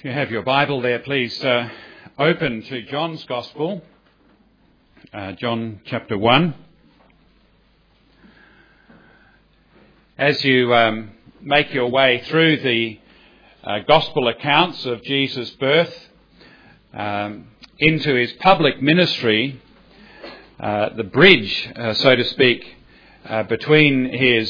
If you have your Bible there, please open to John's Gospel, John chapter 1. As you make your way through the Gospel accounts of Jesus' birth into his public ministry, the bridge, so to speak, between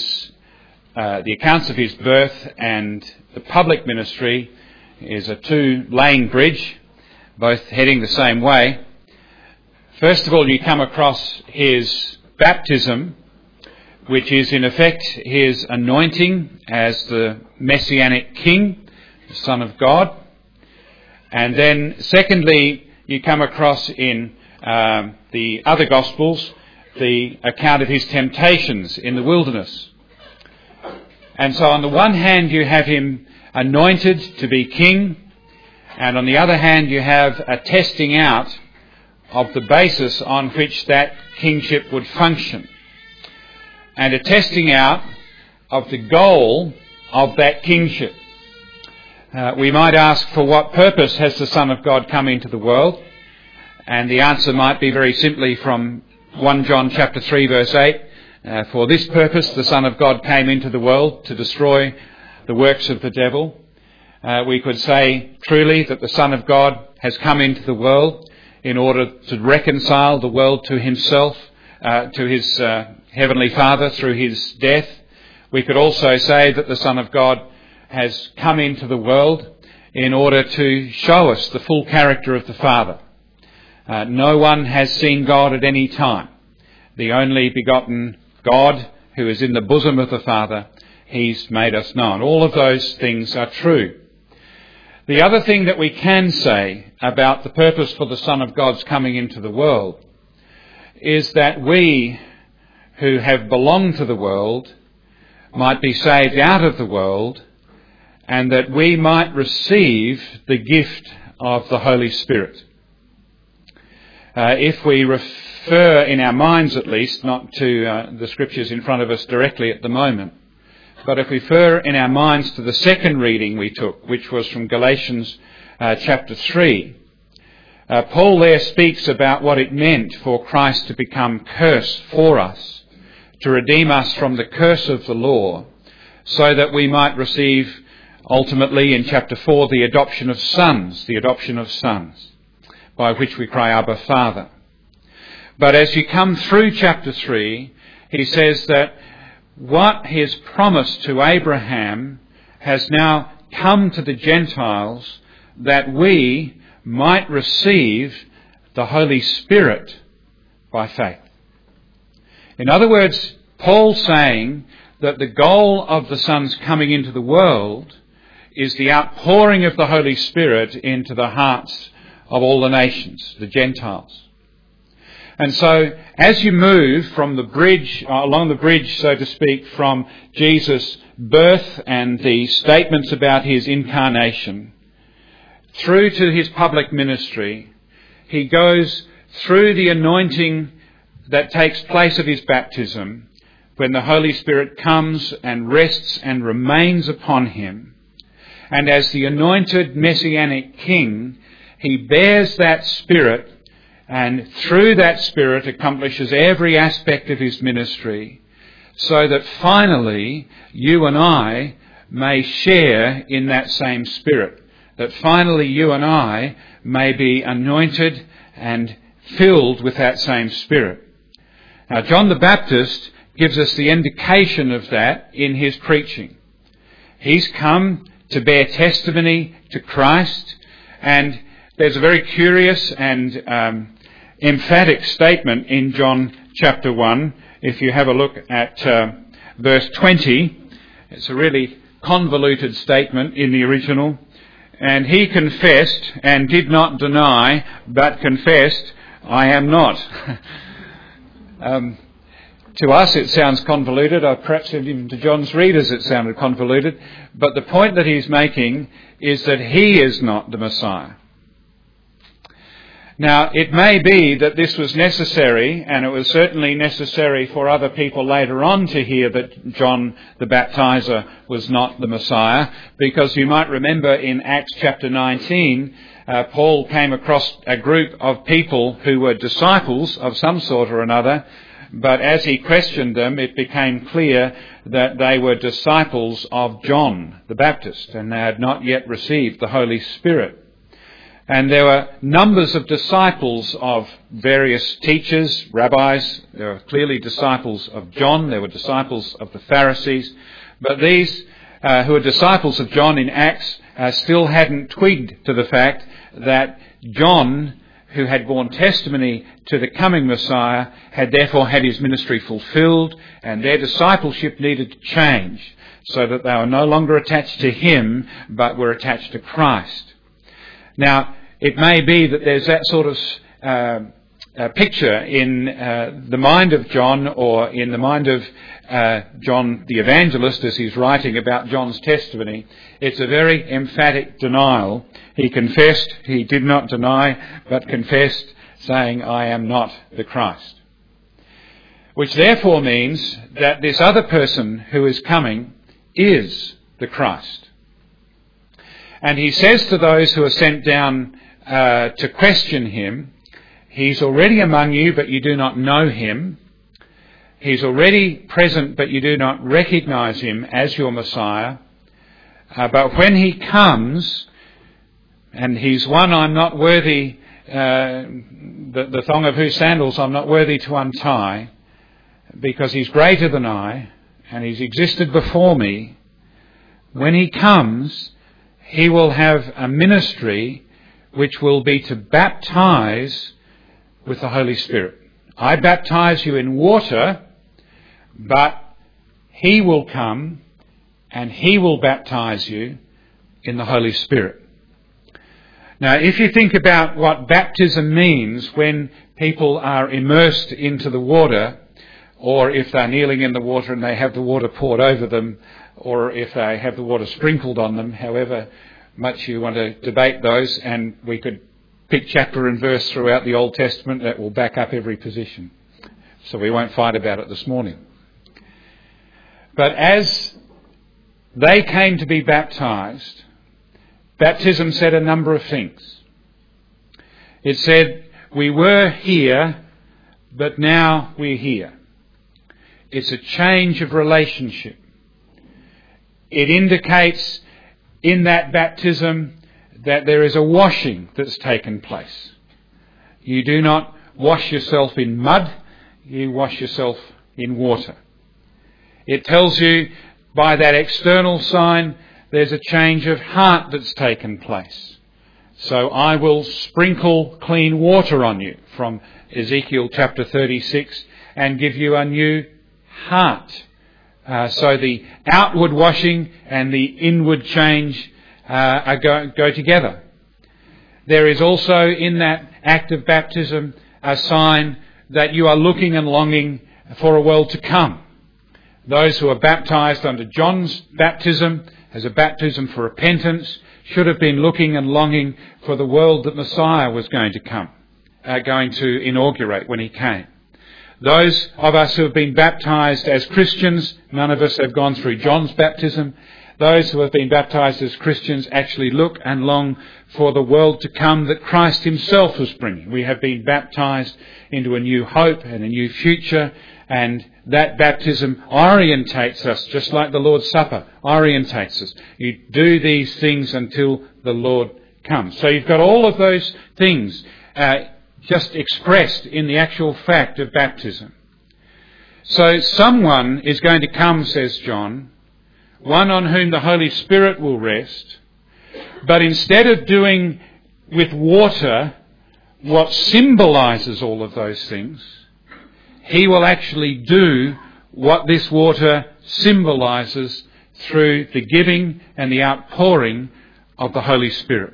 the accounts of his birth and the public ministry is a two-lane bridge, both heading the same way. First of all, you come across his baptism, which is in effect his anointing as the Messianic King, the Son of God. And then secondly, you come across in the other Gospels the account of his temptations in the wilderness. And so on the one hand you have him anointed to be king, and on the other hand you have a testing out of the basis on which that kingship would function, and a testing out of the goal of that kingship. We might ask, for what purpose has the Son of God come into the world? And the answer might be very simply from 1 John chapter 3 verse 8, for this purpose the Son of God came into the world, to destroy the works of the devil. We could say truly that the Son of God has come into the world in order to reconcile the world to himself, to his Heavenly Father through his death. We could also say that the Son of God has come into the world in order to show us the full character of the Father. No one has seen God at any time. The only begotten God who is in the bosom of the Father, he's made us known. All of those things are true. The other thing that we can say about the purpose for the Son of God's coming into the world is that we who have belonged to the world might be saved out of the world, and that we might receive the gift of the Holy Spirit. If we refer in our minds at least, not to the scriptures in front of us directly at the moment, but if we refer in our minds to the second reading we took, which was from Galatians chapter 3, Paul there speaks about what it meant for Christ to become curse for us, to redeem us from the curse of the law, so that we might receive ultimately in chapter 4 the adoption of sons, by which we cry, Abba, Father. But as you come through chapter 3, he says that what he has promised to Abraham has now come to the Gentiles, that we might receive the Holy Spirit by faith. In other words, Paul's saying that the goal of the Son's coming into the world is the outpouring of the Holy Spirit into the hearts of all the nations, the Gentiles. And so, as you move from the bridge, along the bridge, so to speak, from Jesus' birth and the statements about his incarnation, through to his public ministry, he goes through the anointing that takes place of his baptism, when the Holy Spirit comes and rests and remains upon him. And as the anointed Messianic King, he bears that Spirit, and through that Spirit accomplishes every aspect of his ministry, so that finally you and I may share in that same Spirit, that finally you and I may be anointed and filled with that same Spirit. Now, John the Baptist gives us the indication of that in his preaching. He's come to bear testimony to Christ, and there's a very curious and emphatic statement in John chapter 1. If you have a look at verse 20, it's a really convoluted statement in the original. And he confessed and did not deny, but confessed, I am not. To us it sounds convoluted, or perhaps even to John's readers it sounded convoluted, but the point that he's making is that he is not the Messiah. Now, it may be that this was necessary, and it was certainly necessary for other people later on to hear that John the Baptizer was not the Messiah, because you might remember in Acts chapter 19, Paul came across a group of people who were disciples of some sort or another, but as he questioned them, it became clear that they were disciples of John the Baptist, and they had not yet received the Holy Spirit. And there were numbers of disciples of various teachers, rabbis. There were clearly disciples of John. There were disciples of the Pharisees. But these who were disciples of John in Acts still hadn't twigged to the fact that John, who had borne testimony to the coming Messiah, had therefore had his ministry fulfilled, and their discipleship needed to change so that they were no longer attached to him, but were attached to Christ. Now, it may be that there's that sort of picture in the mind of John, or in the mind of John the Evangelist as he's writing about John's testimony. It's a very emphatic denial. He confessed, he did not deny, but confessed, saying, "I am not the Christ." Which therefore means that this other person who is coming is the Christ. And he says to those who are sent down to question him, "He's already among you, but you do not know him. He's already present, but you do not recognize him as your Messiah. But when he comes, and he's one I'm not worthy, the thong of whose sandals I'm not worthy to untie, because he's greater than I, and he's existed before me. When he comes, he will have a ministry which will be to baptize with the Holy Spirit. I baptize you in water, but he will come and he will baptize you in the Holy Spirit." Now, if you think about what baptism means when people are immersed into the water, or if they're kneeling in the water and they have the water poured over them, or if they have the water sprinkled on them, however much you want to debate those, and we could pick chapter and verse throughout the Old Testament that will back up every position. So we won't fight about it this morning. But as they came to be baptized, baptism said a number of things. It said, we were here, but now we're here. It's a change of relationship. It indicates in that baptism that there is a washing that's taken place. You do not wash yourself in mud, you wash yourself in water. It tells you by that external sign there's a change of heart that's taken place. So I will sprinkle clean water on you, from Ezekiel chapter 36, and give you a new heart. So the outward washing and the inward change go together. There is also in that act of baptism a sign that you are looking and longing for a world to come. Those who are baptized under John's baptism as a baptism for repentance should have been looking and longing for the world that Messiah was going to come, going to inaugurate when he came. Those of us who have been baptized as Christians, none of us have gone through John's baptism. Those who have been baptized as Christians actually look and long for the world to come that Christ himself was bringing. We have been baptized into a new hope and a new future, and that baptism orientates us, just like the Lord's Supper orientates us. You do these things until the Lord comes. So you've got all of those things just expressed in the actual fact of baptism. So someone is going to come, says John, one on whom the Holy Spirit will rest, but instead of doing with water what symbolises all of those things, he will actually do what this water symbolises through the giving and the outpouring of the Holy Spirit.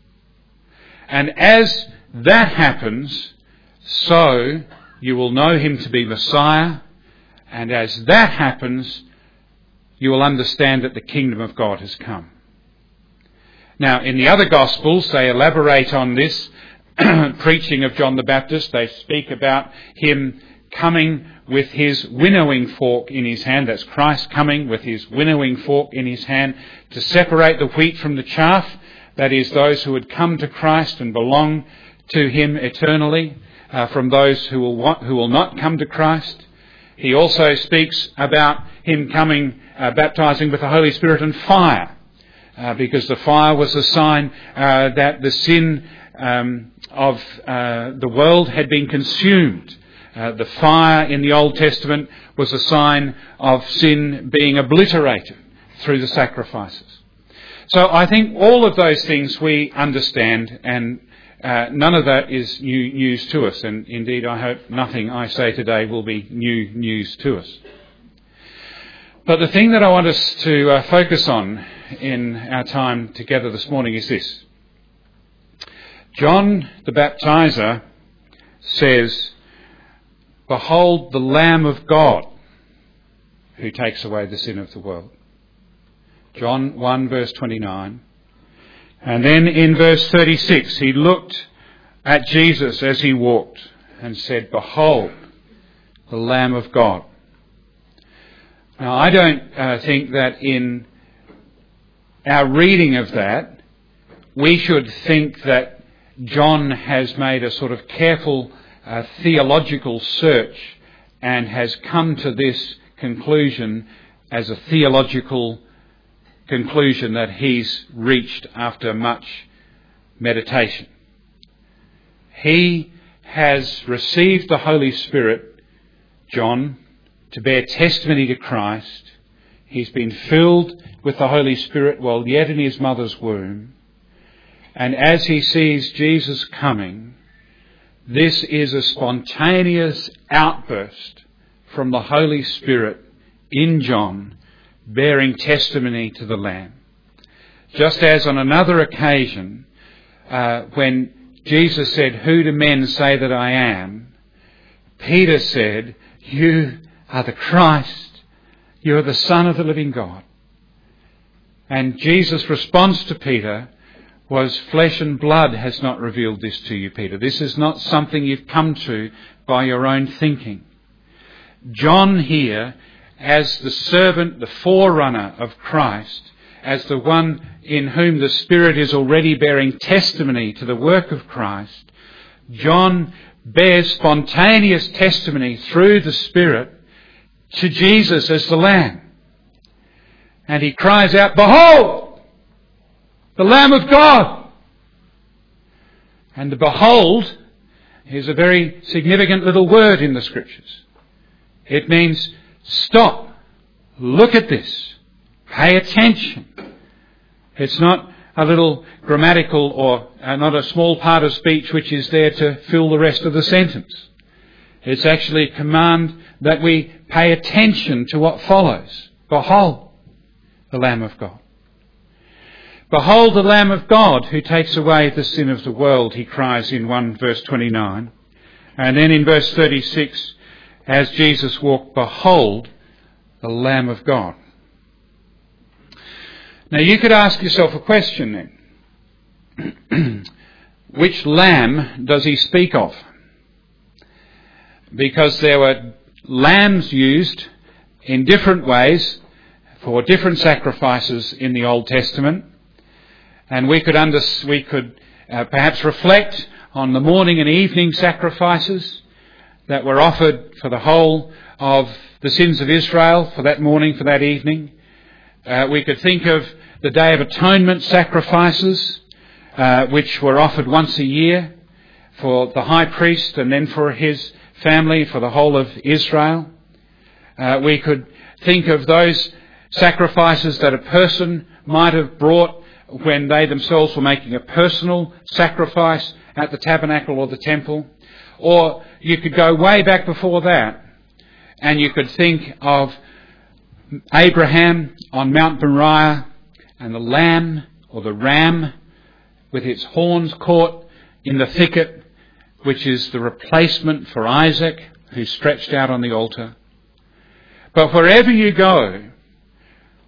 And as that happens, so you will know him to be Messiah, and as that happens, you will understand that the kingdom of God has come. Now, in the other Gospels, they elaborate on this preaching of John the Baptist. They speak about him coming with his winnowing fork in his hand. That's Christ coming with his winnowing fork in his hand to separate the wheat from the chaff. That is, those who would come to Christ and belong to him eternally from those who will not come to Christ. He also speaks about him coming, baptizing with the Holy Spirit and fire, because the fire was a sign that the sin of the world had been consumed. The fire in the Old Testament was a sign of sin being obliterated through the sacrifices. So I think all of those things we understand, and none of that is new news to us. And indeed, I hope nothing I say today will be new news to us. But the thing that I want us to focus on in our time together this morning is this. John the Baptizer says, "Behold the Lamb of God who takes away the sin of the world." John 1 verse 29. And then in verse 36, he looked at Jesus as he walked and said, "Behold the Lamb of God." Now, I don't think that in our reading of that, we should think that John has made a sort of careful theological search and has come to this conclusion as a theological conclusion that he's reached after much meditation. He has received the Holy Spirit, John, to bear testimony to Christ. He's been filled with the Holy Spirit while yet in his mother's womb. And as he sees Jesus coming, this is a spontaneous outburst from the Holy Spirit in John, bearing testimony to the Lamb. Just as on another occasion, when Jesus said, "Who do men say that I am?" Peter said, "You are the Christ. You are the Son of the living God." And Jesus' response to Peter was, "Flesh and blood has not revealed this to you, Peter. This is not something you've come to by your own thinking." John here, as the servant, the forerunner of Christ, as the one in whom the Spirit is already bearing testimony to the work of Christ, John bears spontaneous testimony through the Spirit to Jesus as the Lamb. And he cries out, "Behold, the Lamb of God!" And the "behold" is a very significant little word in the Scriptures. It means stop, look at this, pay attention. It's not a little grammatical or not a small part of speech which is there to fill the rest of the sentence. It's actually a command that we pay attention to what follows. Behold, the Lamb of God. "Behold the Lamb of God who takes away the sin of the world," he cries in 1 verse 29. And then in verse 36, as Jesus walked, "Behold the Lamb of God." Now you could ask yourself a question then. Which lamb does he speak of? Because there were lambs used in different ways for different sacrifices in the Old Testament. And we could perhaps reflect on the morning and evening sacrifices that were offered for the whole of the sins of Israel for that morning, for that evening. We could think of the Day of Atonement sacrifices, which were offered once a year for the high priest and then for his family, for the whole of Israel. We could think of those sacrifices that a person might have brought when they themselves were making a personal sacrifice at the tabernacle or the temple. Or you could go way back before that and you could think of Abraham on Mount Moriah and the lamb or the ram with its horns caught in the thicket, which is the replacement for Isaac, who's stretched out on the altar. But wherever you go,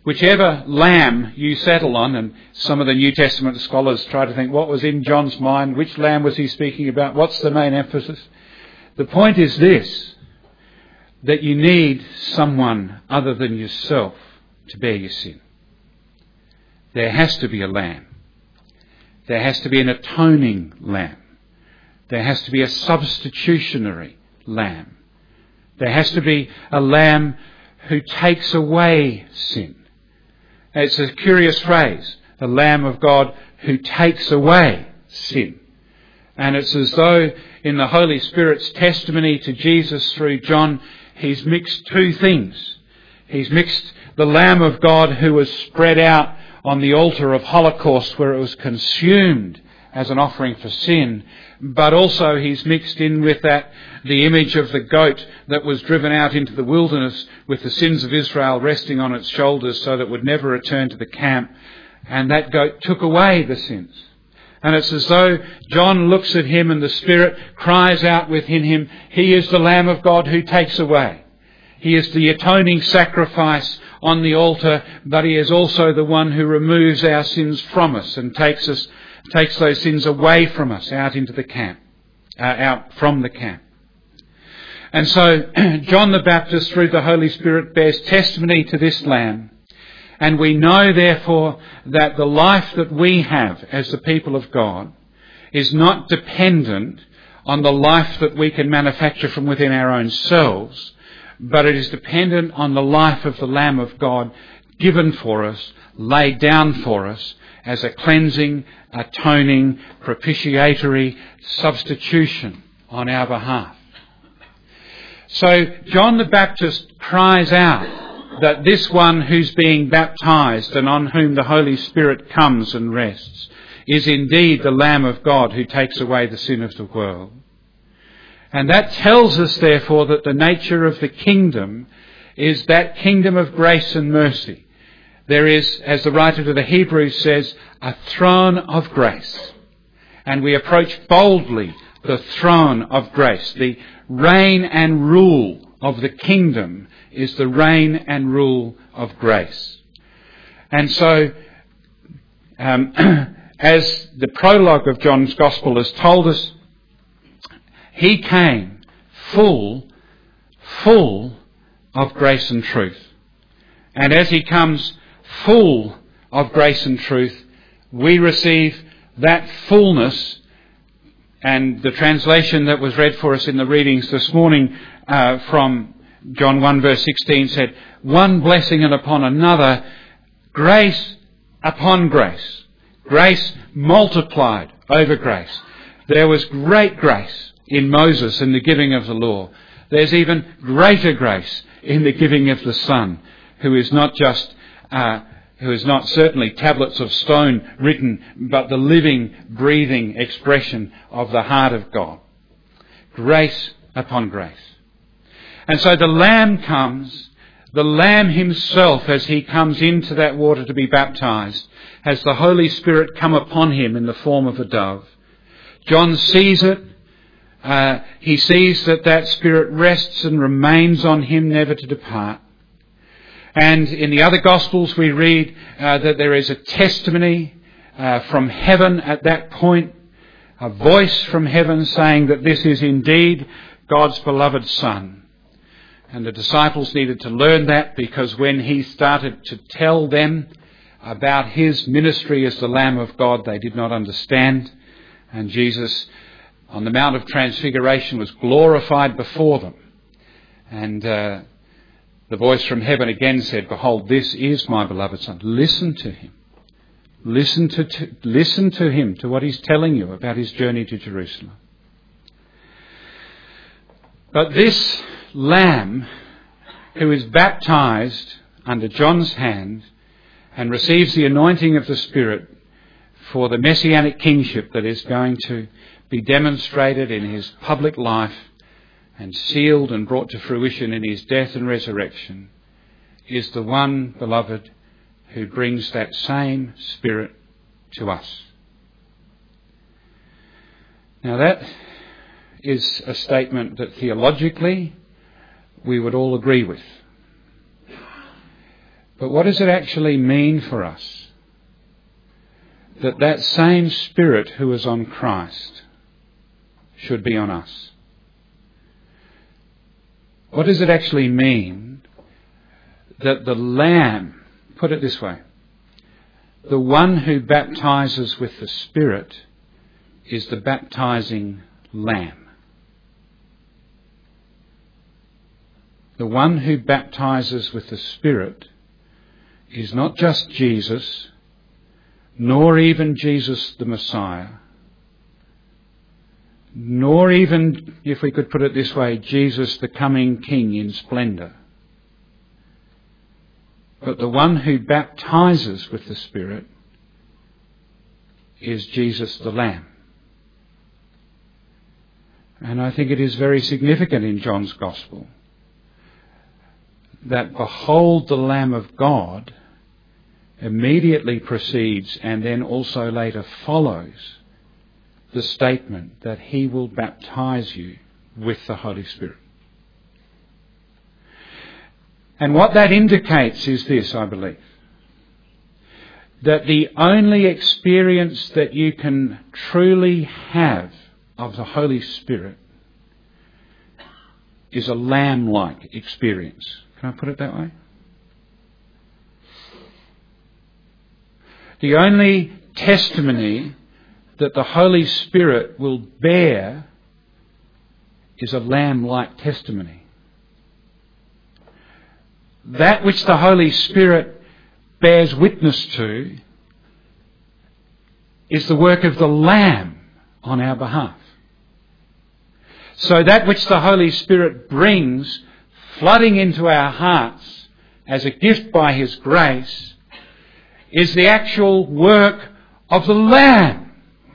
whichever lamb you settle on, and some of the New Testament scholars try to think what was in John's mind, which lamb was he speaking about, what's the main emphasis? The point is this, that you need someone other than yourself to bear your sin. There has to be a lamb. There has to be an atoning lamb. There has to be a substitutionary lamb. There has to be a lamb who takes away sin. It's a curious phrase, the Lamb of God who takes away sin. And it's as though in the Holy Spirit's testimony to Jesus through John, he's mixed two things. He's mixed the Lamb of God who was spread out on the altar of Holocaust where it was consumed as an offering for sin, but also he's mixed in with that the image of the goat that was driven out into the wilderness with the sins of Israel resting on its shoulders so that it would never return to the camp, and that goat took away the sins. And it's as though John looks at him and the Spirit cries out within him, he is the Lamb of God who takes away. He is the atoning sacrifice on the altar, but he is also the one who removes our sins from us and takes those sins away from us out into the camp, out from the camp. And so John the Baptist, through the Holy Spirit, bears testimony to this Lamb. And we know, therefore, that the life that we have as the people of God is not dependent on the life that we can manufacture from within our own selves, but it is dependent on the life of the Lamb of God given for us, laid down for us, as a cleansing, atoning, propitiatory substitution on our behalf. So John the Baptist cries out that this one who's being baptized and on whom the Holy Spirit comes and rests is indeed the Lamb of God who takes away the sin of the world. And that tells us, therefore, that the nature of the kingdom is that kingdom of grace and mercy. There is, as the writer to the Hebrews says, a throne of grace. And we approach boldly the throne of grace. The reign and rule of the kingdom is the reign and rule of grace. And so, as the prologue of John's Gospel has told us, he came full of grace and truth. And as he comes full of grace and truth, we receive that fullness. And the translation that was read for us in the readings this morning from John 1 verse 16 said, one blessing and upon another, grace upon grace. Grace multiplied over grace. There was great grace in Moses in the giving of the law. There's even greater grace in the giving of the Son, who is not certainly tablets of stone written, but the living, breathing expression of the heart of God. Grace upon grace. And so the Lamb comes, the Lamb himself, as he comes into that water to be baptized, has the Holy Spirit come upon him in the form of a dove. John sees it. He sees that Spirit rests and remains on him, never to depart. And in the other Gospels we read that there is a testimony from heaven at that point, a voice from heaven saying that this is indeed God's beloved Son. And the disciples needed to learn that, because when he started to tell them about his ministry as the Lamb of God, they did not understand. And Jesus, on the Mount of Transfiguration, was glorified before them. And the voice from heaven again said, behold, this is my beloved Son. Listen to him. Listen to him, to what he's telling you about his journey to Jerusalem. But this Lamb, who is baptized under John's hand and receives the anointing of the Spirit for the messianic kingship that is going to be demonstrated in his public life and sealed and brought to fruition in his death and resurrection, is the one, beloved, who brings that same Spirit to us. Now that is a statement that theologically we would all agree with. But what does it actually mean for us that that same Spirit who was on Christ should be on us? What does it actually mean that the Lamb, put it this way, the one who baptizes with the Spirit is the baptizing Lamb? The one who baptizes with the Spirit is not just Jesus, nor even Jesus the Messiah, nor even, if we could put it this way, Jesus the coming King in splendour. But the one who baptizes with the Spirit is Jesus the Lamb. And I think it is very significant in John's Gospel that behold the Lamb of God immediately precedes and then also later follows the statement that he will baptize you with the Holy Spirit. And what that indicates is this, I believe, that the only experience that you can truly have of the Holy Spirit is a lamb-like experience. Can I put it that way? The only testimony that the Holy Spirit will bear is a lamb-like testimony. That which the Holy Spirit bears witness to is the work of the Lamb on our behalf. So that which the Holy Spirit brings flooding into our hearts as a gift by His grace is the actual work of the Lamb.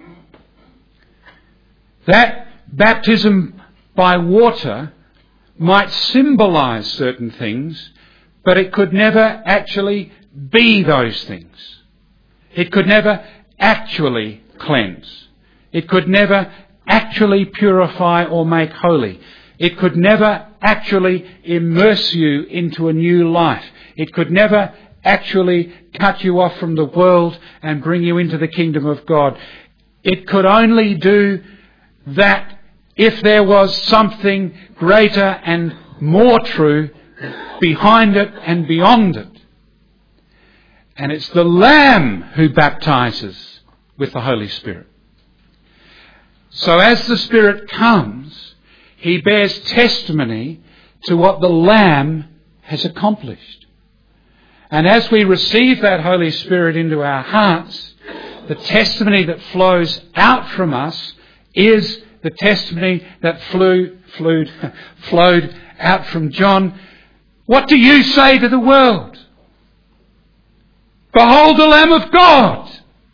That baptism by water might symbolize certain things, but it could never actually be those things. It could never actually cleanse. It could never actually purify or make holy. It could never actually immerse you into a new life. It could never actually cut you off from the world and bring you into the kingdom of God. It could only do that if there was something greater and more true behind it and beyond it. And it's the Lamb who baptizes with the Holy Spirit. So as the Spirit comes, He bears testimony to what the Lamb has accomplished. And as we receive that Holy Spirit into our hearts, the testimony that flows out from us is the testimony that flowed out from John. What do you say to the world? Behold the Lamb of God.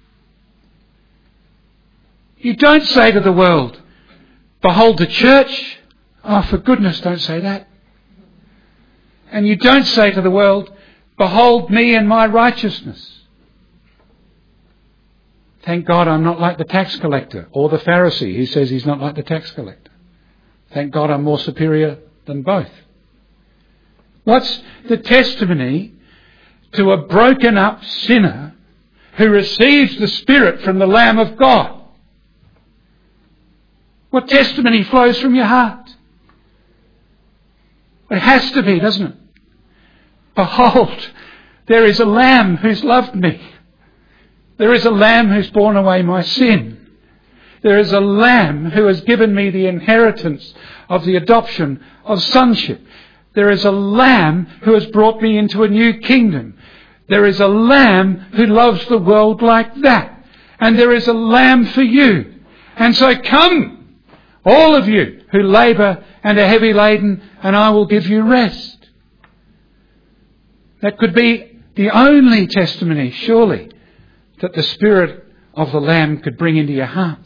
You don't say to the world, behold the church. Oh, for goodness, don't say that. And you don't say to the world, behold me and my righteousness. Thank God I'm not like the tax collector or the Pharisee who says he's not like the tax collector. Thank God I'm more superior than both. What's the testimony to a broken up sinner who receives the Spirit from the Lamb of God? What testimony flows from your heart? It has to be, doesn't it? Behold, there is a Lamb who's loved me. There is a Lamb who's borne away my sin. There is a Lamb who has given me the inheritance of the adoption of sonship. There is a Lamb who has brought me into a new kingdom. There is a Lamb who loves the world like that. And there is a Lamb for you. And so come, all of you who labour and are heavy laden, and I will give you rest. That could be the only testimony, surely, that the Spirit of the Lamb could bring into your hearts.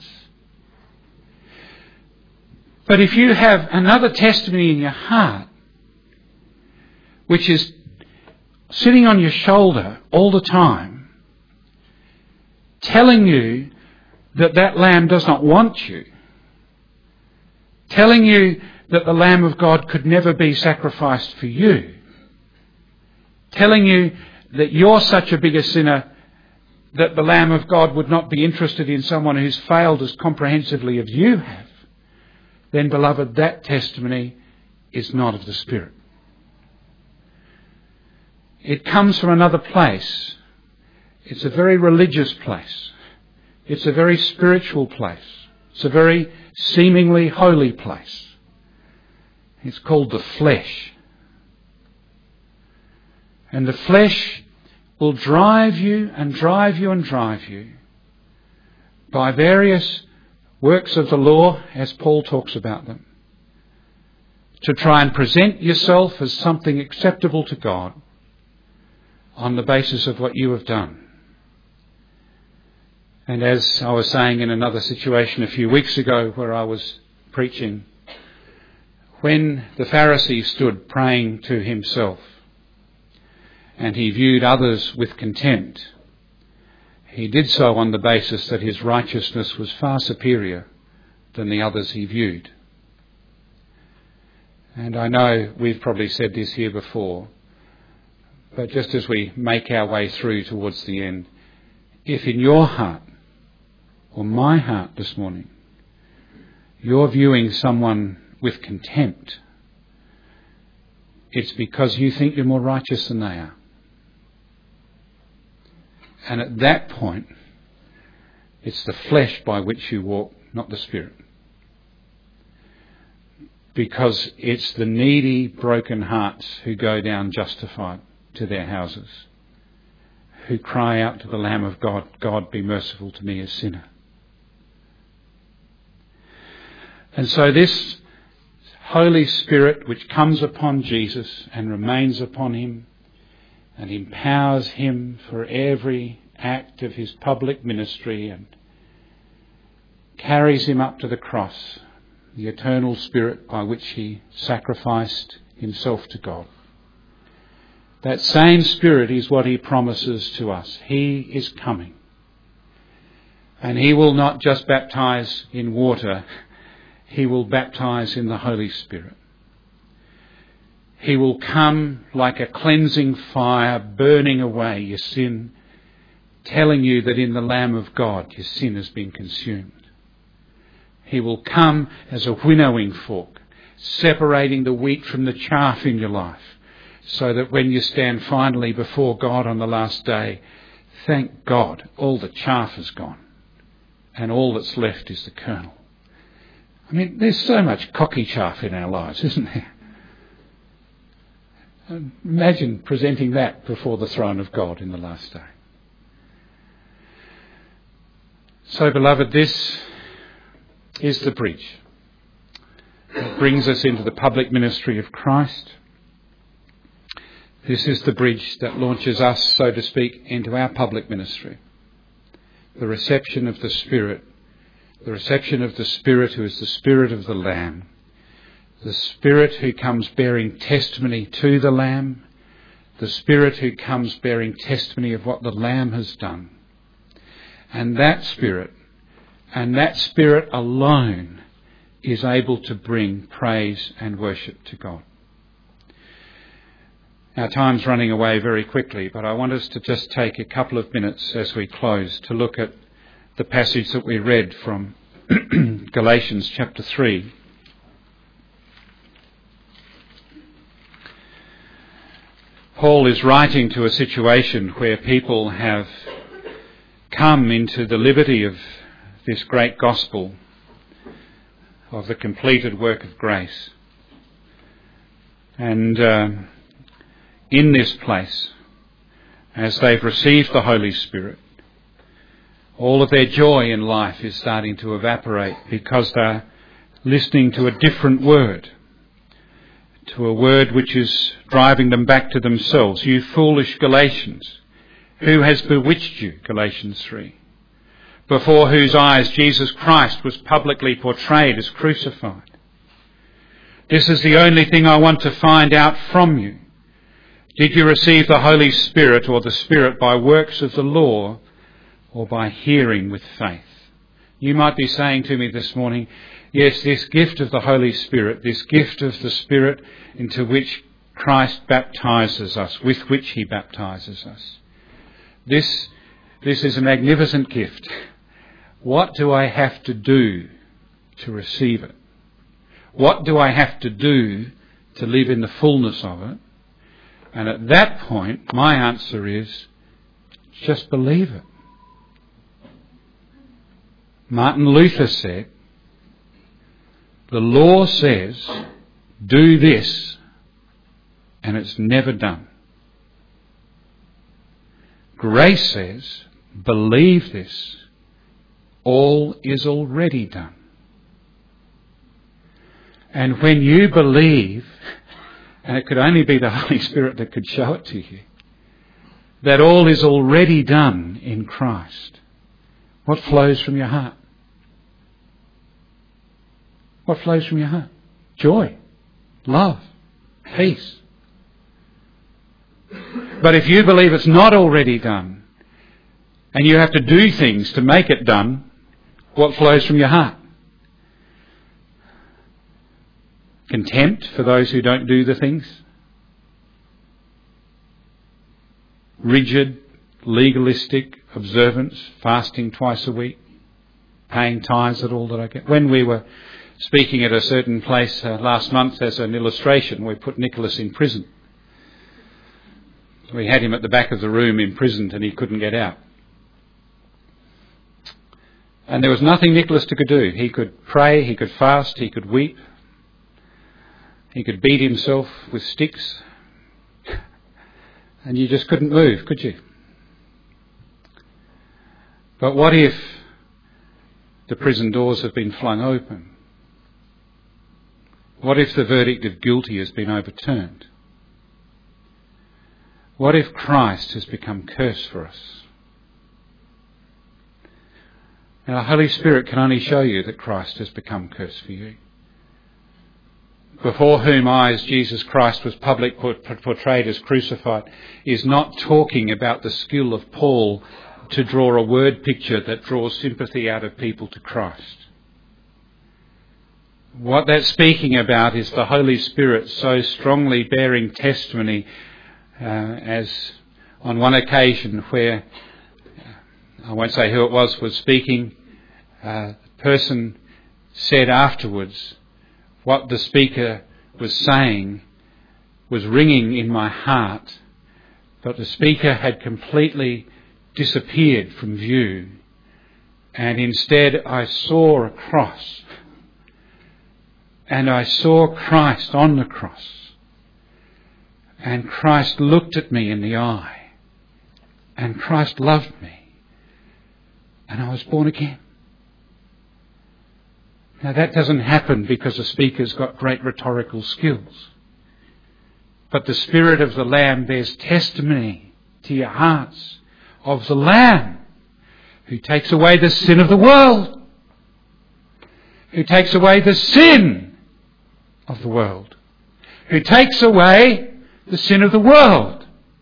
But if you have another testimony in your heart, which is sitting on your shoulder all the time, telling you that that Lamb does not want you, telling you that the Lamb of God could never be sacrificed for you, telling you that you're such a bigger sinner that the Lamb of God would not be interested in someone who's failed as comprehensively as you have, then, beloved, that testimony is not of the Spirit. It comes from another place. It's a very religious place. It's a very spiritual place. It's a very seemingly holy place. It's called the flesh. And the flesh will drive you and drive you and drive you by various works of the law, as Paul talks about them, to try and present yourself as something acceptable to God on the basis of what you have done. And as I was saying in another situation a few weeks ago where I was preaching, when the Pharisee stood praying to himself and he viewed others with contempt, he did so on the basis that his righteousness was far superior than the others he viewed. And I know we've probably said this here before, but just as we make our way through towards the end, if in your heart, or my heart this morning, you're viewing someone with contempt, it's because you think you're more righteous than they are. And at that point, it's the flesh by which you walk, not the Spirit. Because it's the needy, broken hearts who go down justified to their houses, who cry out to the Lamb of God, God, be merciful to me, a sinner. And so this Holy Spirit which comes upon Jesus and remains upon him and empowers him for every act of his public ministry and carries him up to the cross, the eternal Spirit by which he sacrificed himself to God. That same Spirit is what he promises to us. He is coming. And he will not just baptize in water, he will baptize in the Holy Spirit. He will come like a cleansing fire, burning away your sin, telling you that in the Lamb of God your sin has been consumed. He will come as a winnowing fork, separating the wheat from the chaff in your life, so that when you stand finally before God on the last day, thank God, all the chaff is gone, and all that's left is the kernel. I mean, there's so much cocky chaff in our lives, isn't there? Imagine presenting that before the throne of God in the last day. So, beloved, this is the bridge that brings us into the public ministry of Christ. This is the bridge that launches us, so to speak, into our public ministry. The reception of the Spirit. The reception of the Spirit who is the Spirit of the Lamb. The Spirit who comes bearing testimony to the Lamb. The Spirit who comes bearing testimony of what the Lamb has done. And that Spirit alone is able to bring praise and worship to God. Our time's running away very quickly, but I want us to just take a couple of minutes as we close to look at the passage that we read from Galatians chapter 3. Paul is writing to a situation where people have come into the liberty of this great gospel of the completed work of grace. And in this place, as they've received the Holy Spirit, all of their joy in life is starting to evaporate because they're listening to a different word, to a word which is driving them back to themselves. You foolish Galatians, who has bewitched you? Galatians 3. Before whose eyes Jesus Christ was publicly portrayed as crucified. This is the only thing I want to find out from you. Did you receive the Holy Spirit or the Spirit by works of the law or by hearing with faith? You might be saying to me this morning, yes, this gift of the Holy Spirit, this gift of the Spirit into which Christ baptizes us, with which he baptizes us. This is a magnificent gift. What do I have to do to receive it? What do I have to do to live in the fullness of it? And at that point, my answer is, just believe it. Martin Luther said, the law says, do this, and it's never done. Grace says, believe this, all is already done. And when you believe, and it could only be the Holy Spirit that could show it to you, that all is already done in Christ, what flows from your heart? What flows from your heart? Joy, love, peace. But if you believe it's not already done, and you have to do things to make it done, what flows from your heart? Contempt for those who don't do the things? Rigid, legalistic observance, fasting twice a week, paying tithes at all that I get. When we were speaking at a certain place last month as an illustration, we put Nicholas in prison. We had him at the back of the room imprisoned and he couldn't get out. And there was nothing Nicholas could do. He could pray, he could fast, he could weep. He could beat himself with sticks. And you just couldn't move, could you? But what if the prison doors have been flung open? What if the verdict of guilty has been overturned? What if Christ has become curse for us? Now, the Holy Spirit can only show you that Christ has become curse for you. Before whom eyes Jesus Christ was publicly portrayed as crucified, is not talking about the skill of Paul to draw a word picture that draws sympathy out of people to Christ. What that's speaking about is the Holy Spirit so strongly bearing testimony, as on one occasion where, I won't say who it was speaking, the person said afterwards, what the speaker was saying was ringing in my heart, but the speaker had completely disappeared from view, and instead I saw a cross, and I saw Christ on the cross, and Christ looked at me in the eye, and Christ loved me, and I was born again. Now that doesn't happen because the speaker's got great rhetorical skills. But the Spirit of the Lamb bears testimony to your hearts of the Lamb who takes away the sin of the world. Who takes away the sin of the world. Who takes away the sin of the world.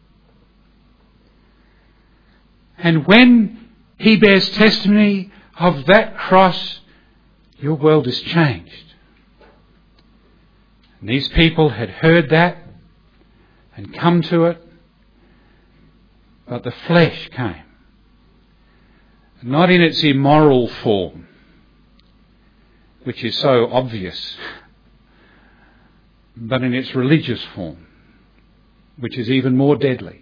And when he bears testimony of that cross, your world is changed. And these people had heard that and come to it, but the flesh came. Not in its immoral form, which is so obvious, but in its religious form, which is even more deadly.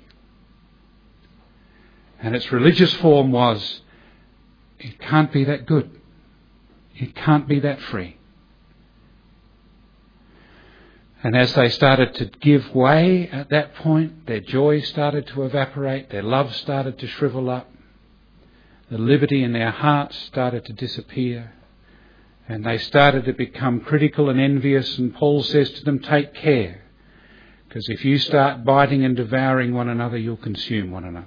And its religious form was, it can't be that good. It can't be that free. And as they started to give way at that point, their joy started to evaporate, their love started to shrivel up, the liberty in their hearts started to disappear, and they started to become critical and envious, and Paul says to them, take care, because if you start biting and devouring one another, you'll consume one another.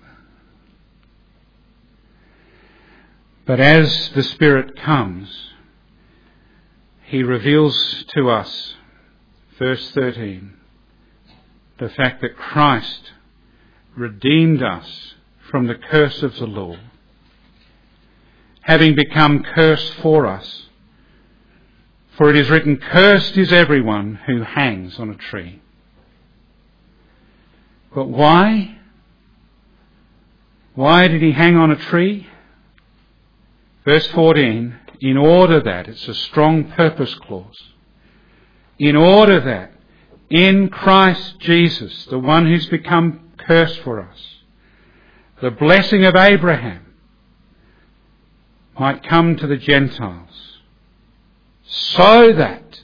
But as the Spirit comes, he reveals to us, verse 13, the fact that Christ redeemed us from the curse of the law, having become curse for us. For it is written, cursed is everyone who hangs on a tree. But why? Why did he hang on a tree? Verse 14, in order that, it's a strong purpose clause, in order that in Christ Jesus, the one who's become curse for us, the blessing of Abraham might come to the Gentiles, so that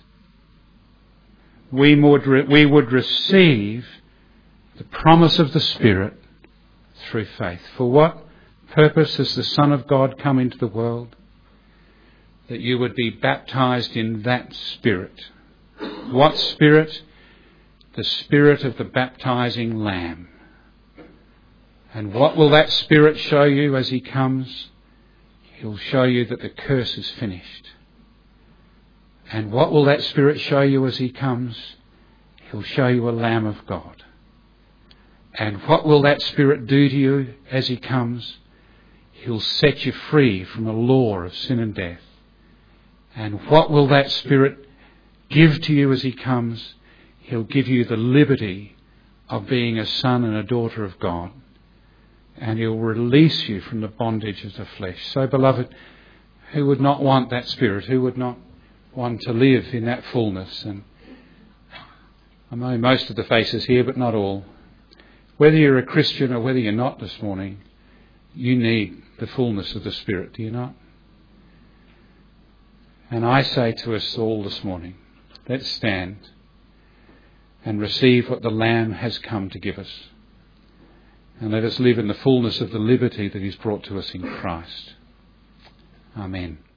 we would receive the promise of the Spirit through faith. For what purpose has the Son of God come into the world? That you would be baptized in that Spirit. What Spirit? The Spirit of the baptizing Lamb. And what will that Spirit show you as he comes? He'll show you that the curse is finished. And what will that Spirit show you as he comes? He'll show you a Lamb of God. And what will that Spirit do to you as he comes? He'll set you free from the law of sin and death. And what will that Spirit give to you as he comes? He'll give you the liberty of being a son and a daughter of God. And he'll release you from the bondage of the flesh. So, beloved, who would not want that Spirit? Who would not want to live in that fullness? And I know most of the faces here, but not all. Whether you're a Christian or whether you're not this morning, you need the fullness of the Spirit, do you not? And I say to us all this morning, let's stand and receive what the Lamb has come to give us. And let us live in the fullness of the liberty that is brought to us in Christ. Amen.